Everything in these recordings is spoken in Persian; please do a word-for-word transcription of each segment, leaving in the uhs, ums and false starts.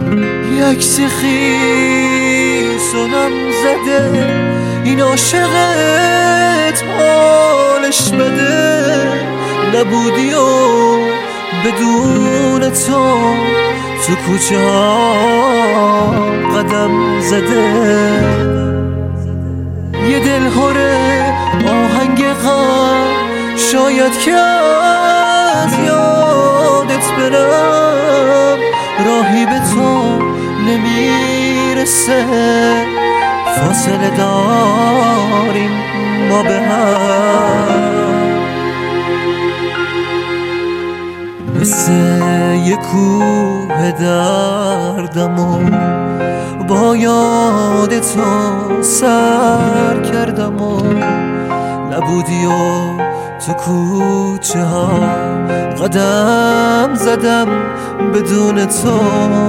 یک سیخی سنم زده این عاشقت حالش بده، نبودی و بدون تو تو کوچه ها قدم زده. یه دل هره آهنگ غم شاید که از یادت برم، راهی به تو نمیرسه، فاصله داریم ما به هم. مثل یه کوه دردم و با یاد تو سر کردم و نبودی و تو کوچه ها قدم زدم بدون تو.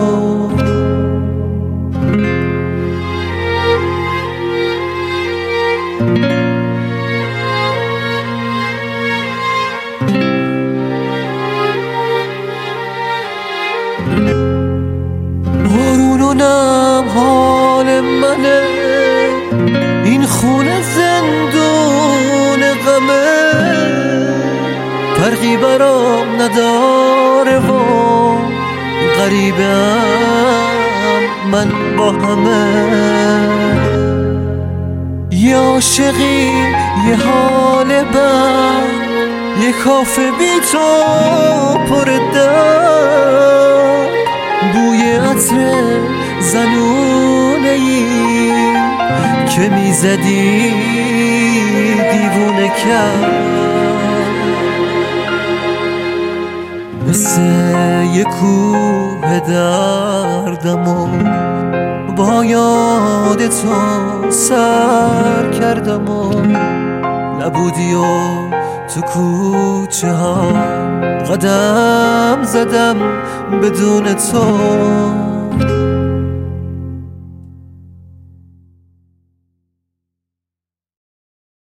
بارونونم حال منه، این خونه زندون غمه، فرقی برام نداره و غریبم من با همه. یه عاشقی یه حال بد، یه کافه بی تو پر درد، بوی عطر زنونه ای که میزدی دیوونه کرد. مثل یه کوه دردم و با یاد تو سر کردم و نبودی و تو کوچه ها قدم زدم بدون تو.